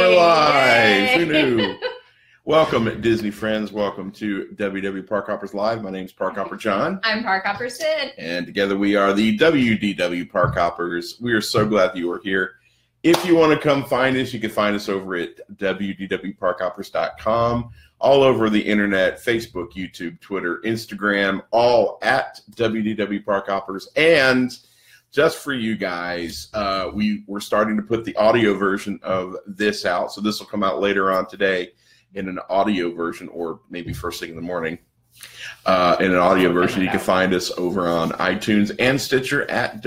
We're live. Who knew? Welcome, Disney friends. Welcome to WDW Park Hoppers Live. My name is Park Hopper John. I'm Park Hopper Sid. And together we are the WDW Park Hoppers. We are so glad that you are here. If you want to come find us, you can find us over at wdwparkhoppers.com. All over the internet, Facebook, YouTube, Twitter, Instagram, all at WDW Park Hoppers. And just for you guys, we're starting to put the audio version of this out. So this will come out later on today in an audio version, or maybe first thing in the morning. In an audio version, you can find us over on iTunes and Stitcher at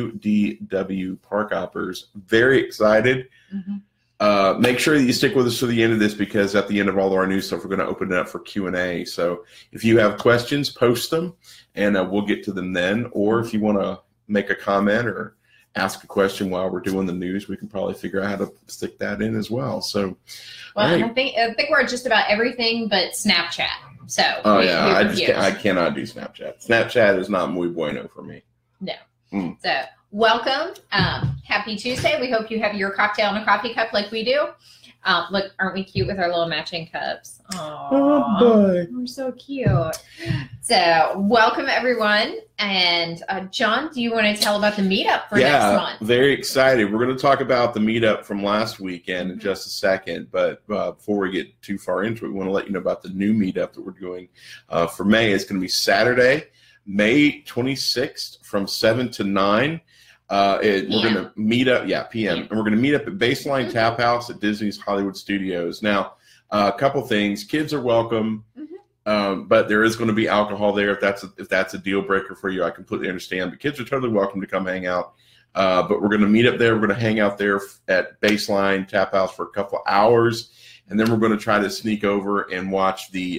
WDW Park Hoppers. Very excited. Mm-hmm. Make sure that you stick with us to the end of this, because at the end of all of our new stuff, we're going to open it up for Q&A. So if you have questions, post them, and we'll get to them then. Or if you want to make a comment or ask a question while we're doing the news, we can probably figure out how to stick that in as well. So, well, right. I think we're just about everything but Snapchat. So, I cannot do Snapchat. Snapchat is not muy bueno for me. No. So, welcome. Happy Tuesday. We hope you have your cocktail in a coffee cup like we do. Look, aren't we cute with our little matching cups? Aww, oh, boy. We're so cute. So, welcome everyone. And John, do you want to tell about the meetup for next month? Yeah, very excited. We're going to talk about the meetup from last weekend in just a second. But before we get too far into it, we want to let you know about the new meetup that we're doing for May. It's going to be Saturday, May 26th from 7 to 9. We're going to meet up, PM. And we're going to meet up at Baseline Tap House at Disney's Hollywood Studios. Now, a couple things. Kids are welcome, but there is going to be alcohol there. If that's a deal breaker for you, I completely understand. But kids are totally welcome to come hang out. But we're going to meet up there. We're going to hang out there at Baseline Tap House for a couple hours, and then we're going to try to sneak over and watch the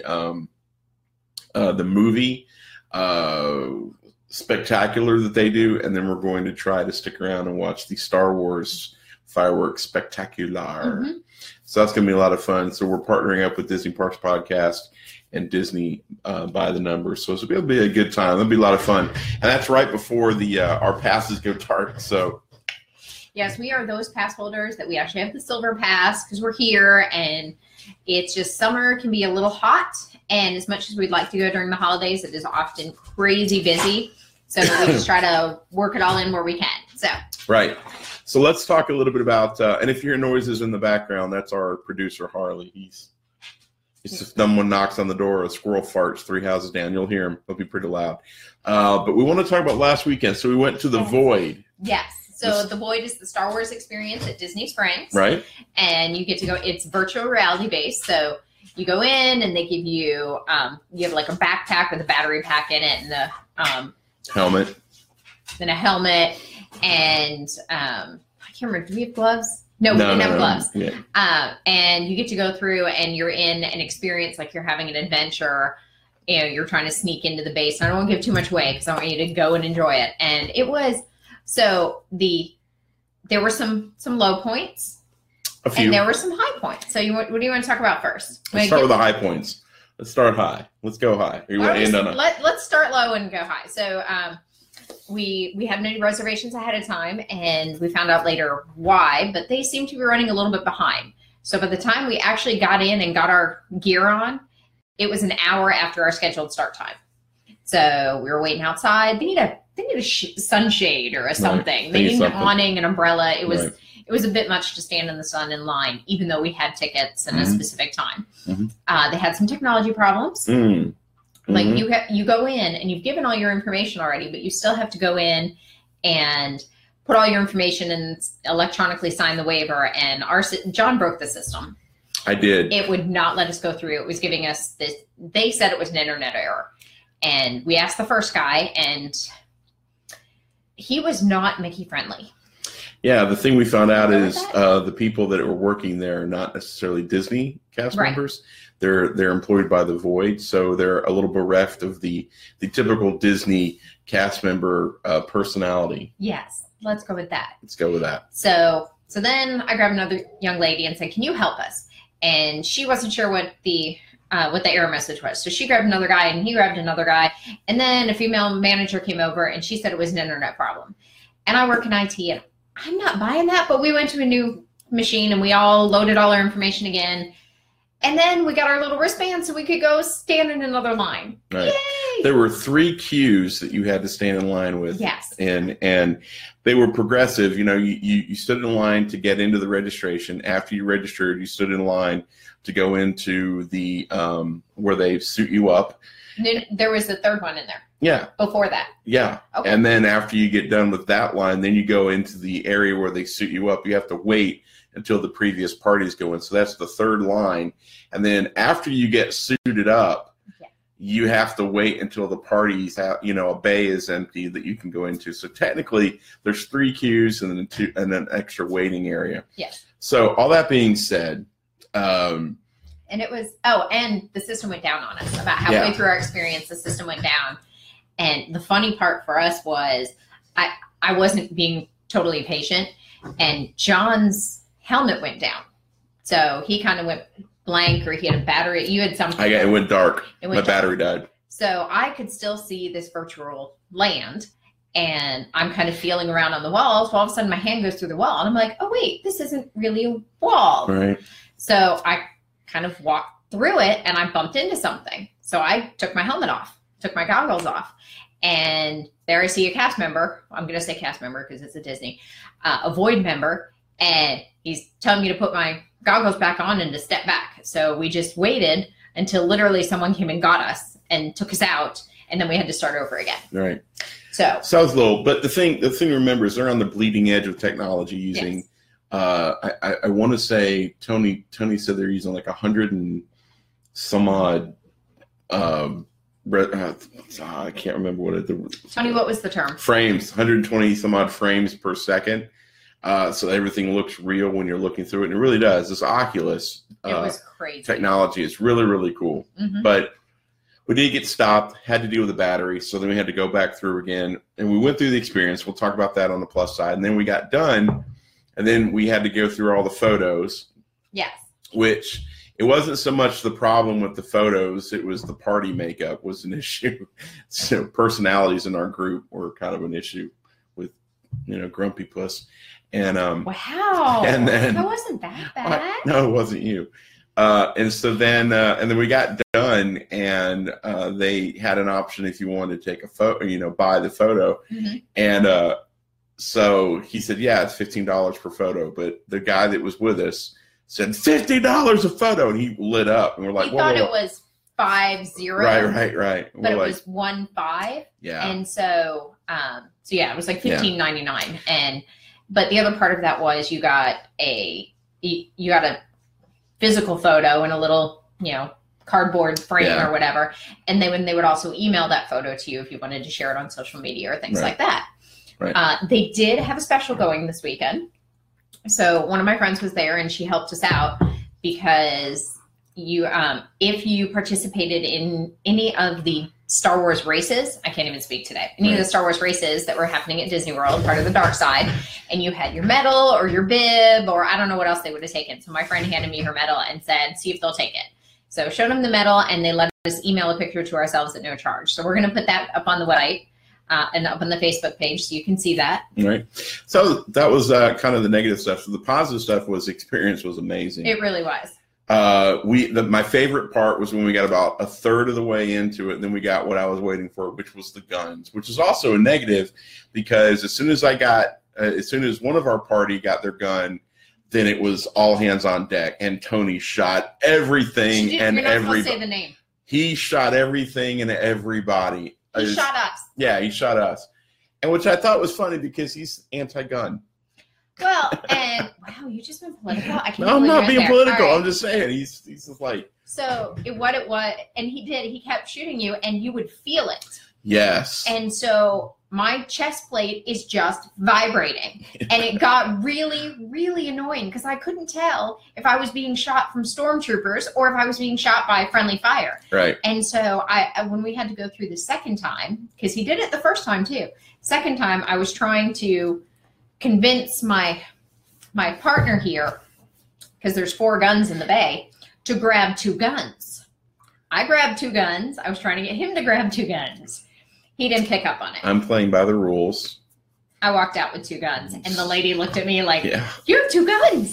movie spectacular that they do, and then we're going to try to stick around and watch the Star Wars fireworks spectacular. So that's going to be a lot of fun. So we're partnering up with Disney Parks Podcast and Disney by the Numbers. So it'll be a good time. It'll be a lot of fun, and that's right before the our passes go dark. So yes, we are those pass holders that we actually have the silver pass, because we're here, and it's just summer can be a little hot. And as much as we'd like to go during the holidays, it is often crazy busy. So we just try to work it all in where we can. So right. So let's talk a little bit about, and if you hear noises in the background, that's our producer, Harley. It's if someone knocks on the door, a squirrel farts 3 houses down, you'll hear him. It'll be pretty loud. But we want to talk about last weekend. So we went to the Void. Yes. So the Void is the Star Wars experience at Disney Springs. Right. And you get to go, it's virtual reality based. So you go in and they give you, you have like a backpack with a battery pack in it, and the helmet. Then a helmet, and I can't remember, do we have gloves? No, we didn't have gloves. Yeah. And you get to go through, and you're in an experience like you're having an adventure. You know, you're trying to sneak into the base. I don't want to give too much away because I want you to go and enjoy it. And it was, so there were some low points. And there were some high points. So what do you want to talk about first? Let's start with the high points. Let's start high. Let's go high. Let's start low and go high. So we had no reservations ahead of time, and we found out later why, but they seem to be running a little bit behind. So by the time we actually got in and got our gear on, it was an hour after our scheduled start time. So we were waiting outside. They need a sunshade or something. Right. They need an awning, an umbrella. It was a bit much to stand in the sun in line, even though we had tickets and a specific time. They had some technology problems. Like you go in and you've given all your information already, but you still have to go in and put all your information and electronically sign the waiver. And John broke the system. I did. It would not let us go through. It was giving us this. They said it was an internet error. And we asked the first guy, and he was not Mickey friendly. Yeah, the thing we found out is the people that were working there are not necessarily Disney cast members. They're employed by the Void, so they're a little bereft of the typical Disney cast member personality. Yes, let's go with that. Let's go with that. So then I grabbed another young lady and said, "Can you help us?" And she wasn't sure what the error message was. So she grabbed another guy, and he grabbed another guy, and then a female manager came over, and she said it was an internet problem. And I work in IT, and I'm not buying that, but we went to a new machine and we all loaded all our information again. And then we got our little wristband so we could go stand in another line. Right. Yay! There were 3 queues that you had to stand in line with. Yes. And they were progressive. You know, you stood in line to get into the registration. After you registered, you stood in line to go into the where they suit you up. And then there was the third one in there. Yeah. Before that. Yeah. Okay. And then after you get done with that line, then you go into the area where they suit you up. You have to wait until the previous parties go in. So that's the third line. And then after you get suited up, you have to wait until the parties have, you know, a bay is empty that you can go into. So technically there's 3 queues and then 2 and an extra waiting area. Yes. So all that being said, and it was, and the system went down on us. About halfway through our experience, the system went down. And the funny part for us was I wasn't being totally patient, and John's helmet went down. So he kind of went blank, or he had a battery. You had something. it went dark. It went My battery died. So I could still see this virtual land, and I'm kind of feeling around on the walls. Well, all of a sudden my hand goes through the wall, and I'm like, oh, wait, this isn't really a wall. Right. So I kind of walked through it, and I bumped into something. So I took my helmet off, took my goggles off, and there I see a cast member. I'm going to say cast member because it's a Disney, a Void member, and he's telling me to put my goggles back on and to step back. So we just waited until literally someone came and got us and took us out, and then we had to start over again. Right. So sounds low, but the thing to remember is they're on the bleeding edge of technology using. Yes. I want to say Tony said they're using like 100 and some odd. I can't remember Tony, what was the term? Frames, 120 some odd frames per second. So everything looks real when you're looking through it, and it really does. This Oculus It was crazy. technology is really, really cool. Mm-hmm. But we did get stopped, had to deal with the battery, so then we had to go back through again. And we went through the experience. We'll talk about that on the plus side. And then we got done, and then we had to go through all the photos. Yes. Which it wasn't so much the problem with the photos, it was the party makeup was an issue. So personalities in our group were kind of an issue with, you know, Grumpy Puss. And wow. And then that wasn't that bad. No, it wasn't you. And so then we got done, and they had an option if you wanted to take a photo, you know, buy the photo. Mm-hmm. And so he said, yeah, it's $15 per photo. But the guy that was with us said $50 a photo, and he lit up, and we're like, he thought it was 50. Right. But it was 15. Yeah. And so yeah, it was like $15.99. And but the other part of that was you got a physical photo in a little, you know, cardboard frame or whatever, and they would also email that photo to you if you wanted to share it on social media or things like that. Right. They did have a special going this weekend. So one of my friends was there, and she helped us out because if you participated in any of the Star Wars races, I can't even speak today, any of the Star Wars races that were happening at Disney World, part of the dark side, and you had your medal or your bib, or I don't know what else they would have taken. So my friend handed me her medal and said, see if they'll take it. So showed them the medal, and they let us email a picture to ourselves at no charge. So we're going to put that up on the website. And up on the Facebook page, so you can see that. Right. So that was kind of the negative stuff. So the positive stuff was experience was amazing. It really was. My favorite part was when we got about a third of the way into it, and then we got what I was waiting for, which was the guns, which is also a negative because as soon as one of our party got their gun, then it was all hands on deck, and Tony shot everything and everybody. You're not supposed to say the name. He shot everything and everybody. He shot us. Yeah, he shot us. And which I thought was funny because he's anti-gun. Well, and wow, you just been political. I'm not being political. Right. I'm just saying he's just like. So what it was, and he kept shooting you, and you would feel it. Yes. And so my chest plate is just vibrating, and it got really, really annoying because I couldn't tell if I was being shot from stormtroopers or if I was being shot by friendly fire. Right. And so when we had to go through the second time, because he did it the first time too. Second time, I was trying to convince my partner here, because there's 4 guns in the bay, to grab 2 guns. I grabbed 2 guns. I was trying to get him to grab 2 guns. He didn't pick up on it. I'm playing by the rules. I walked out with 2 guns, and the lady looked at me like, yeah. You have 2 guns.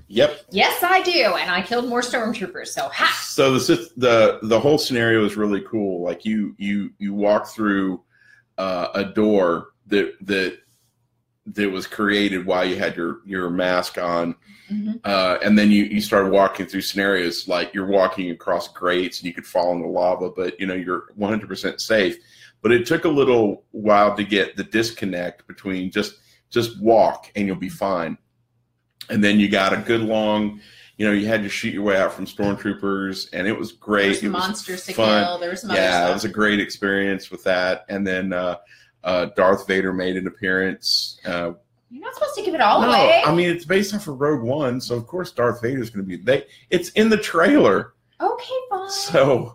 Yep. Yes, I do, and I killed more stormtroopers. So ha! So the whole scenario is really cool. Like you walk through a door that was created while you had your mask on, and then you started walking through scenarios like you're walking across grates and you could fall in the lava, but you're 100% safe. But it took a little while to get the disconnect between just walk and you'll be fine. And then you got a good long, you had to shoot your way out from stormtroopers, and it was great. There's it was monsters to fun. kill. There was some other stuff. It was a great experience with that. And then Darth Vader made an appearance. You're not supposed to give it all away. I mean, it's based off of Rogue One, so of course Darth Vader is going to be. It's in the trailer. Okay, fine. So.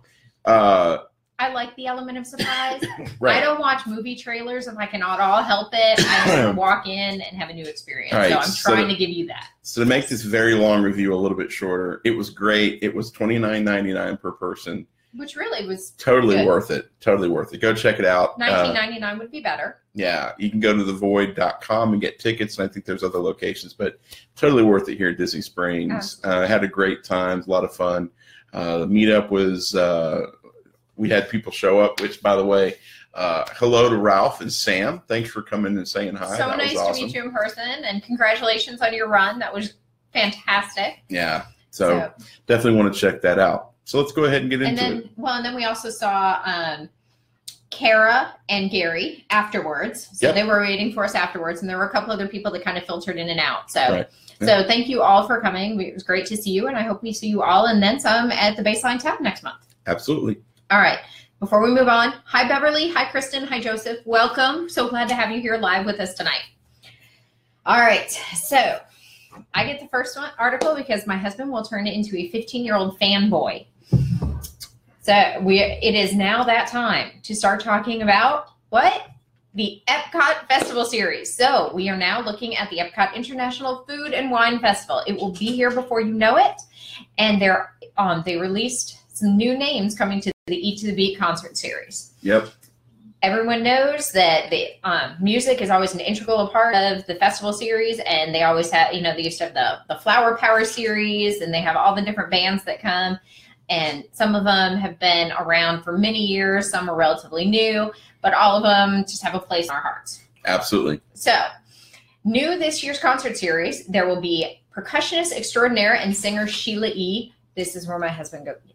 I like the element of surprise. Right. I don't watch movie trailers if I can at all help it. I just want to walk in and have a new experience. Right. So I'm trying to give you that. So to make this very long review a little bit shorter, it was great. It was $29.99 per person. Which really was totally good. worth it. Totally worth it. Go check it out. $19.99 would be better. Yeah, you can go to thevoid.com and get tickets, and I think there's other locations, but totally worth it here at Disney Springs. Had a great time, a lot of fun. The meetup was, we had people show up, which, by the way, hello to Ralph and Sam. Thanks for coming and saying hi. So that nice was awesome. to meet you in person, and congratulations on your run. That was fantastic. Yeah, so definitely want to check that out. So let's go ahead and get into it. Well, and then we also saw Kara and Gary afterwards. So they were waiting for us afterwards, and there were a couple other people that kind of filtered in and out. So, so thank you all for coming. It was great to see you, and I hope we see you all and then some at the Baseline Tap next month. Absolutely. All right. Before we move on, hi, Beverly. Hi, Kristen. Hi, Joseph. Welcome. So glad to have you here live with us tonight. All right. So I get the first article because my husband will turn it into a 15-year-old fanboy. So it is now that time to start talking about what? The Epcot Festival Series. So we are now looking at the Epcot International Food and Wine Festival. It will be here before you know it. And they released some new names coming to the Eat to the Beat concert series. Yep. Everyone knows that the music is always an integral part of the festival series, and they always have, they used to have the Flower Power series, and they have all the different bands that come, and some of them have been around for many years, some are relatively new, but all of them just have a place in our hearts. Absolutely. So, new this year's concert series, there will be percussionist extraordinaire and singer Sheila E. This is where my husband goes.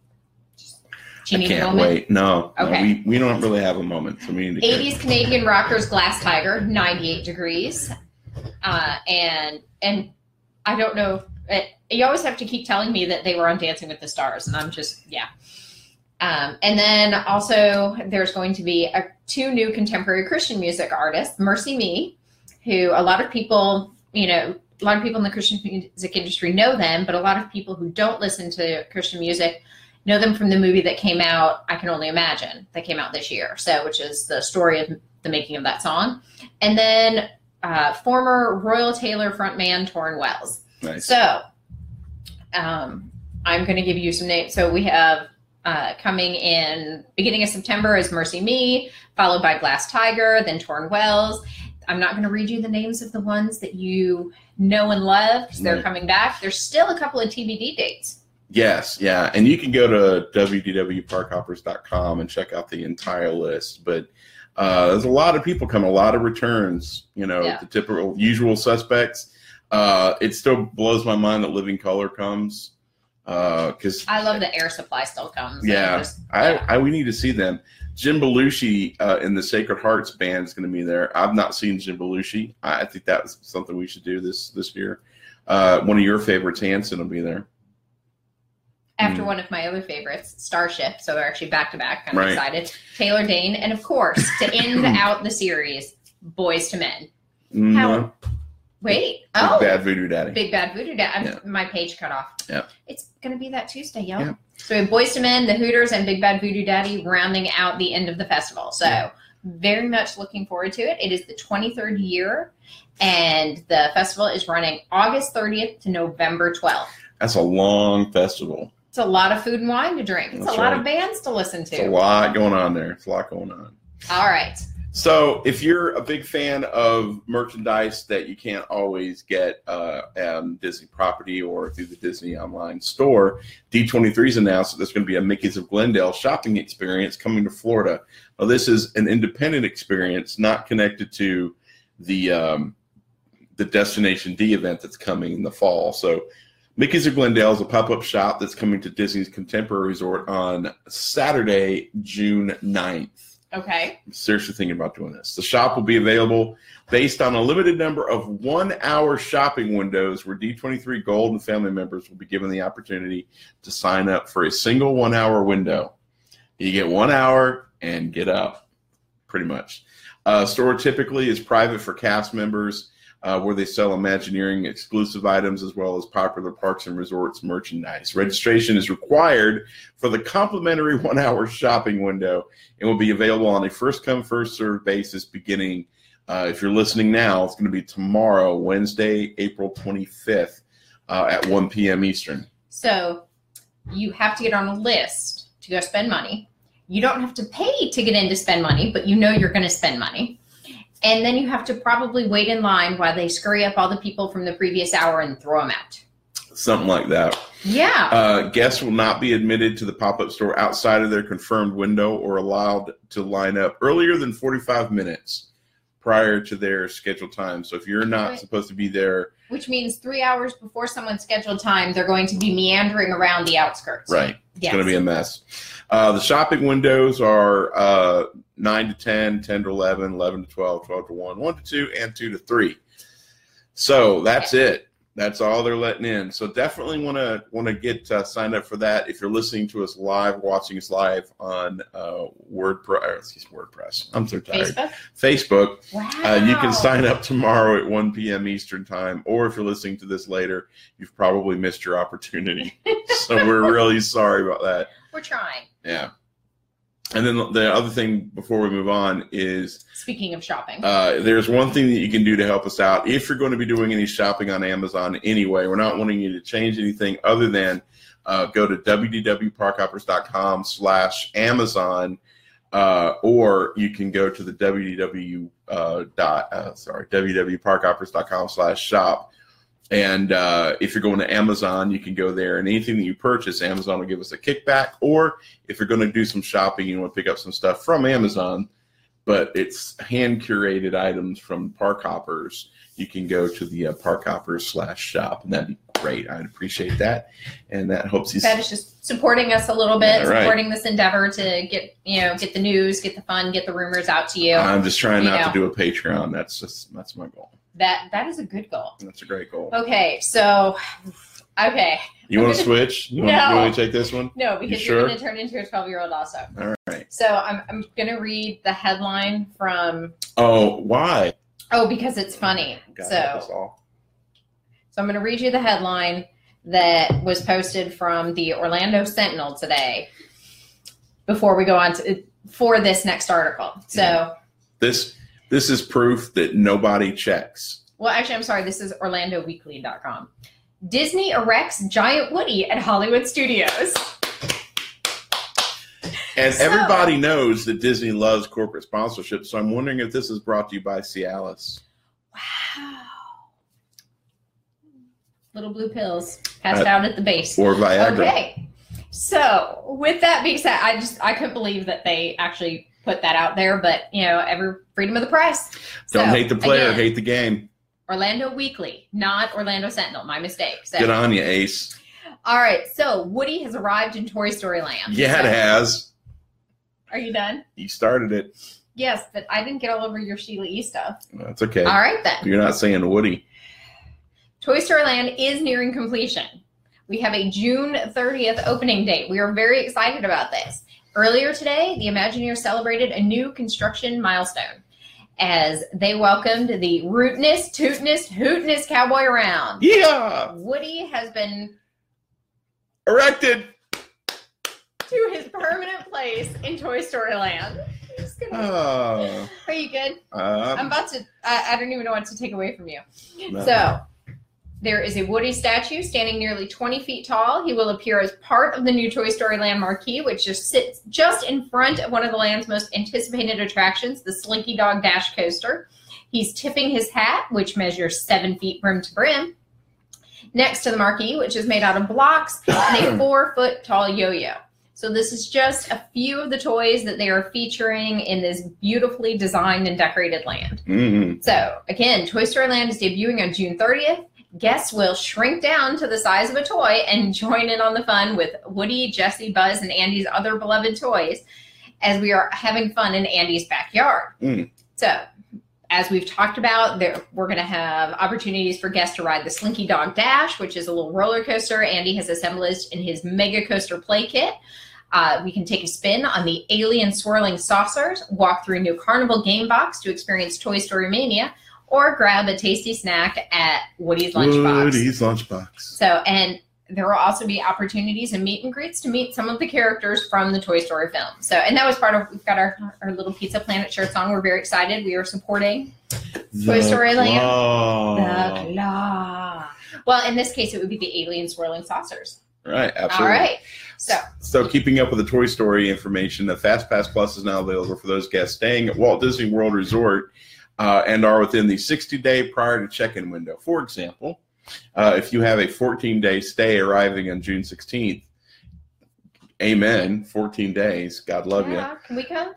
I can't wait. No, okay. No, we don't really have a moment. So we need to 80s Canadian rockers Glass Tiger, 98 Degrees. And I don't know. You always have to keep telling me that they were on Dancing with the Stars. And I'm just, yeah. And then also there's going to be two new contemporary Christian music artists, Mercy Me, who a lot of people, in the Christian music industry know them, but a lot of people who don't listen to Christian music know them from the movie that came out, I Can Only Imagine, that came out this year. So, which is the story of the making of that song. And then former Royal Taylor frontman Torrin Wells. Nice. So, I'm going to give you some names. So we have coming in beginning of September is Mercy Me, followed by Glass Tiger, then Torrin Wells. I'm not going to read you the names of the ones that you know and love because they're coming back. There's still a couple of TBD dates. Yes, yeah. And you can go to www.parkhoppers.com and check out the entire list. But there's a lot of people coming, a lot of returns, the typical usual suspects. It still blows my mind that Living Color comes. Because I love that Air Supply still comes. Yeah, we need to see them. Jim Belushi in the Sacred Hearts band is going to be there. I've not seen Jim Belushi. I think that's something we should do this year. One of your favorites, Hanson, will be there. After one of my other favorites, Starship. So they're actually back-to-back. Kind of excited. Taylor Dane. And, of course, to end out the series, Boyz II Men. Mm-hmm. Wait. Big Bad Voodoo Daddy. Big Bad Voodoo Daddy. Yeah. My page cut off. Yeah. It's going to be that Tuesday, y'all. Yeah. So we have Boyz II Men, the Hooters, and Big Bad Voodoo Daddy rounding out the end of the festival. So very much looking forward to it. It is the 23rd year, and the festival is running August 30th to November 12th. That's a long festival. It's a lot of food and wine to drink. It's a lot of bands to listen to. It's a lot going on there. It's a lot going on. All right. So if you're a big fan of merchandise that you can't always get Disney property or through the Disney online store, D23's announced that there's going to be a Mickey's of Glendale shopping experience coming to Florida. Now, this is an independent experience, not connected to the Destination D event that's coming in the fall. So Mickey's of Glendale is a pop-up shop that's coming to Disney's Contemporary Resort on Saturday, June 9th. Okay. I'm seriously thinking about doing this. The shop will be available based on a limited number of 1-hour shopping windows where D23 Gold and family members will be given the opportunity to sign up for a single 1-hour window. You get 1 hour and get up, pretty much. Store typically is private for cast members, where they sell Imagineering exclusive items as well as popular parks and resorts merchandise. Registration is required for the complimentary 1-hour shopping window and will be available on a first-come, first-served basis beginning, if you're listening now, it's going to be tomorrow, Wednesday, April 25th at 1 p.m. Eastern. So you have to get on a list to go spend money. You don't have to pay to get in to spend money, but you know you're going to spend money. And then you have to probably wait in line while they scurry up all the people from the previous hour and throw them out. Something like that. Yeah. Guests will not be admitted to the pop-up store outside of their confirmed window or allowed to line up earlier than 45 minutes prior to their scheduled time. So if you're not supposed to be there. Which means 3 hours before someone's scheduled time, they're going to be meandering around the outskirts. Right. It's going to be a mess. The shopping windows are 9 to 10, 10 to 11, 11 to 12, 12 to 1, 1 to 2, and 2 to 3. So that's it. That's all they're letting in. So definitely want to get signed up for that. If you're listening to us live, watching us live on WordPress. I'm so tired. Facebook. Wow. You can sign up tomorrow at 1 p.m. Eastern time. Or if you're listening to this later, you've probably missed your opportunity. So we're really sorry about that. We're trying. Yeah. And then the other thing before we move on is, speaking of shopping, there's one thing that you can do to help us out. If you're going to be doing any shopping on Amazon anyway, we're not wanting you to change anything other than go to www.parkhoppers.com/Amazon, or you can go to the www.parkhoppers.com/shop. And if you're going to Amazon, you can go there, and anything that you purchase, Amazon will give us a kickback. Or if you're going to do some shopping, you want to pick up some stuff from Amazon, but it's hand-curated items from Park Hoppers, you can go to the Park Hoppers/shop, and that'd be great. I'd appreciate that, and that helps you. That is just supporting us a little bit, right. Supporting this endeavor to get the news, get the fun, get the rumors out to you. I'm just trying not to do a Patreon. That's my goal. That is a good goal. That's a great goal. Okay, so you want to switch? You want to take this one? No, because you're going to turn into a 12-year-old also. All right. So I'm going to read the headline from. Oh, why? Oh, because it's funny. So I'm going to read you the headline that was posted from the Orlando Sentinel today before we go on for this next article. So this is proof that nobody checks. Well, actually, I'm sorry. This is OrlandoWeekly.com. Disney erects giant Woody at Hollywood Studios. And everybody knows that Disney loves corporate sponsorship, so I'm wondering if this is brought to you by Cialis. Wow. Little blue pills passed out at the base. Or Viagra. Okay. So with that being said, I couldn't believe that they actually put that out there, but every freedom of the press. Don't hate the player, hate the game. Orlando Weekly, not Orlando Sentinel. My mistake. So, good on you, Ace. All right. So Woody has arrived in Toy Story Land. Yeah, it has. Are you done? You started it. Yes, but I didn't get all over your Sheila E. stuff. That's okay. All right, then. You're not saying Woody. Toy Story Land is nearing completion. We have a June 30th opening date. We are very excited about this. Earlier today, the Imagineers celebrated a new construction milestone as they welcomed the rootinest, tootinest, hootinest cowboy around. Yeah! Woody has been erected to his permanent place in Toy Story Land. Are you good? I'm about to, I don't even know what to take away from you. No. So, There is a Woody statue standing nearly 20 feet tall. He will appear as part of the new Toy Story Land marquee, which just sits just in front of one of the land's most anticipated attractions, the Slinky Dog Dash coaster. He's tipping his hat, which measures 7 feet brim to brim, next to the marquee, which is made out of blocks, and a 4-foot tall yo-yo. So this is just a few of the toys that they are featuring in this beautifully designed and decorated land. Mm-hmm. So again, Toy Story Land is debuting on June 30th. Guests will shrink down to the size of a toy and join in on the fun with Woody, Jessie, Buzz, and Andy's other beloved toys as we are having fun in Andy's backyard. So, as we've talked about, we're going to have opportunities for guests to ride the Slinky Dog Dash, which is a little roller coaster Andy has assembled in his Mega Coaster Play Kit. We can take a spin on the Alien Swirling Saucers, walk through a new Carnival game box to experience Toy Story Mania, or grab a tasty snack at Woody's Lunchbox. Woody's Lunchbox. So, and there will also be opportunities and meet and greets to meet some of the characters from the Toy Story film. So, and that was part of, we've got our little Pizza Planet shirts on. We're very excited. We are supporting Toy Story Land. The Claw. Well, in this case, it would be the Alien Swirling Saucers. Right, absolutely. All right. So keeping up with the Toy Story information, the FastPass Plus is now available for those guests staying at Walt Disney World Resort and are within the 60-day prior to check-in window. For example, if you have a 14-day stay arriving on June 16th, amen, 14 days, God love you. Can we come?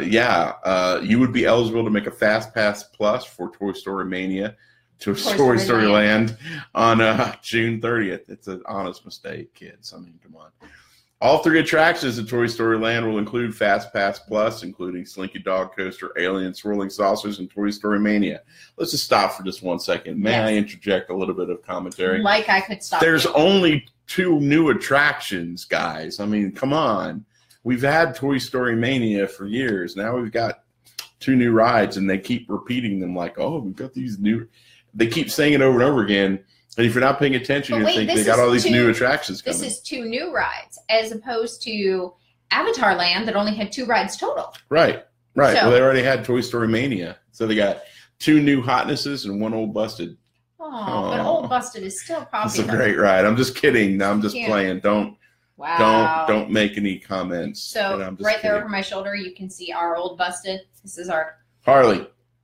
You would be eligible to make a FastPass Plus for Toy Story Mania to Toy Story Land on June 30th. It's an honest mistake, kids. I mean, come on. All 3 attractions at Toy Story Land will include FastPass Plus, including Slinky Dog Coaster, Alien Swirling Saucers, and Toy Story Mania. Let's just stop for just 1 second. May I interject a little bit of commentary? Like I could stop. There's only 2 new attractions, guys. I mean, come on. We've had Toy Story Mania for years. Now we've got 2 new rides, and they keep repeating them like, oh, we've got these new. They keep saying it over and over again. And if you're not paying attention, you think they got all these new attractions coming. This is 2 new rides, as opposed to Avatar Land that only had 2 rides total. Right. So, well, they already had Toy Story Mania. So they got 2 new hotnesses and 1 old busted. Oh, but Old Busted is still popular. It's a great ride. I'm just kidding. I'm just playing. Don't make any comments. So right there over my shoulder, you can see our Old Busted. This is our Harley.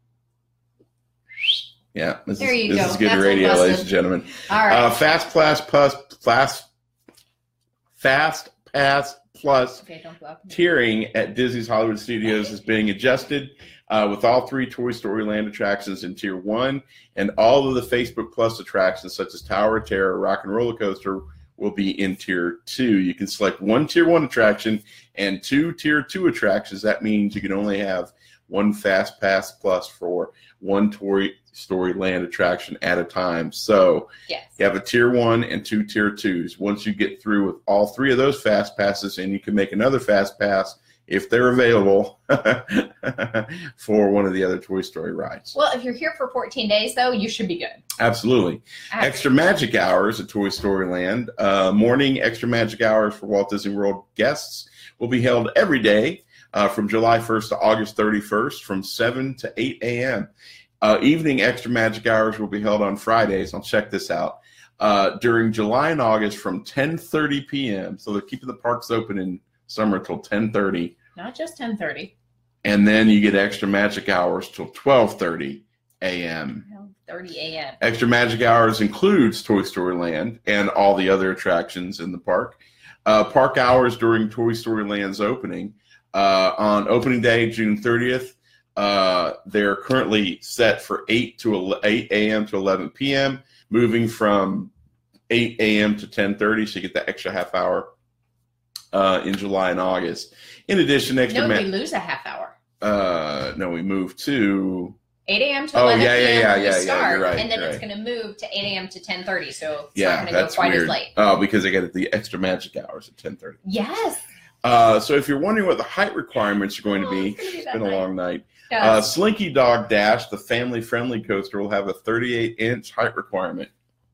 Yeah, this is good radio, ladies and gentlemen. All right. Fast Pass Plus tiering at Disney's Hollywood Studios is being adjusted with all 3 Toy Story Land attractions in Tier 1, and all of the Facebook Plus attractions such as Tower of Terror, Rock and Roller Coaster will be in Tier 2. You can select 1 Tier 1 attraction and 2 Tier 2 attractions. That means you can only have 1 Fast Pass Plus for 1 Toy Story Land attraction at a time. So you have a Tier 1 and 2 Tier 2s. Once you get through with all 3 of those Fast Passes, and you can make another Fast Pass if they're available for one of the other Toy Story rides. Well, if you're here for 14 days, though, you should be good. Absolutely. Extra Magic Hours at Toy Story Land. Morning Extra Magic Hours for Walt Disney World guests will be held every day from July 1st to August 31st from 7 to 8 a.m. Evening Extra Magic Hours will be held on Fridays. I'll check this out. During July and August from 10:30 p.m. So they're keeping the parks open in summer till 10:30. Not just 10:30. And then you get Extra Magic Hours till 12:30 a.m. 12:30 a.m. Extra Magic Hours includes Toy Story Land and all the other attractions in the park. Park hours during Toy Story Land's opening. On opening day, June 30th, they're currently set for 8 a.m. to 11 p.m., moving from 8 a.m. to 10:30, so you get that extra half hour in July and August. In addition, we lose a half hour. No, we move to 8 a.m. to 11 p.m. You're right. And then it's going to move to 8 a.m. to 10:30, so it's not going to go quite weird. As late. Oh, because they get the Extra Magic Hours at 10:30. Yes. So if you're wondering what the height requirements are going to be, it's been a long night. Yes. Slinky Dog Dash, the family-friendly coaster, will have a 38-inch height requirement.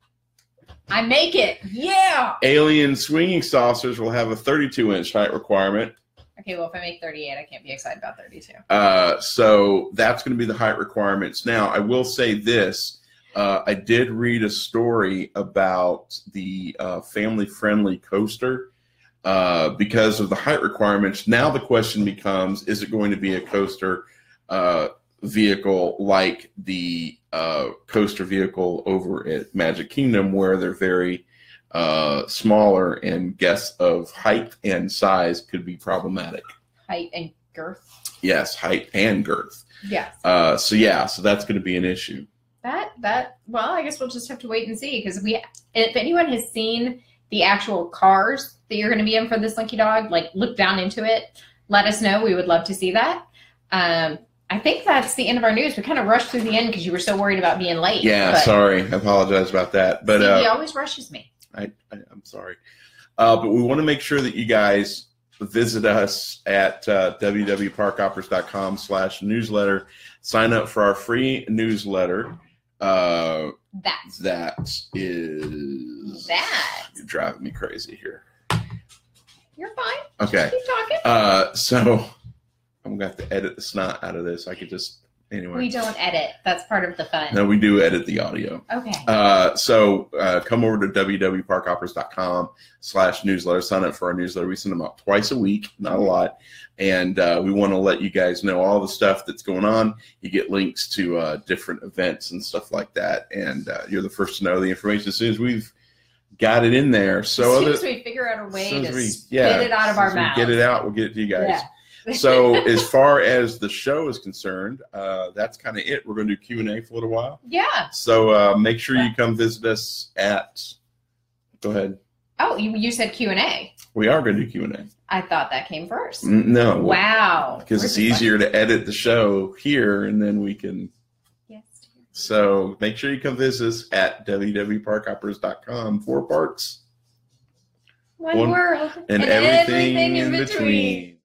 I make it. Yeah. Alien Swinging Saucers will have a 32-inch height requirement. Okay, well, if I make 38, I can't be excited about 32. So that's going to be the height requirements. Now, I will say this. I did read a story about the family-friendly coaster because of the height requirements. Now the question becomes, is it going to be a coaster vehicle like the coaster vehicle over at Magic Kingdom, where they're very smaller and guests of height and size could be problematic. Height and girth. Yes, height and girth. Yes. So that's going to be an issue. Well, I guess we'll just have to wait and see, because if anyone has seen the actual cars that you're going to be in for the Slinky Dog, like look down into it, let us know. We would love to see that. I think that's the end of our news. We kind of rushed through the end because you were so worried about being late. Yeah, sorry. I apologize about that. But he always rushes me. I'm sorry. But we want to make sure that you guys visit us at www.parkhoppers.com/newsletter. Sign up for our free newsletter. That is... You're driving me crazy here. You're fine. Okay. Keep talking. So I'm going to have to edit the snot out of this. I could just... Anyway. We don't edit. That's part of the fun. No, we do edit the audio. Okay. So come over to www.parkhoppers.com/newsletter. Sign up for our newsletter. We send them out twice a week, not a lot. And we want to let you guys know all the stuff that's going on. You get links to different events and stuff like that. And you're the first to know the information as soon as we've got it in there. So as soon as we figure out a way to spit it out of our mouth. Get it out, we'll get it to you guys. Yeah. So as far as the show is concerned, that's kind of it. We're going to do Q&A for a little while. Yeah. So make sure you come visit us at... Go ahead. Oh, you said Q&A. We are going to do Q&A. I thought that came first. No. Wow. Because it's easier to edit the show here, and then we can... Yes. So make sure you come visit us at www.parkhoppers.com for parks. One world. And everything in between.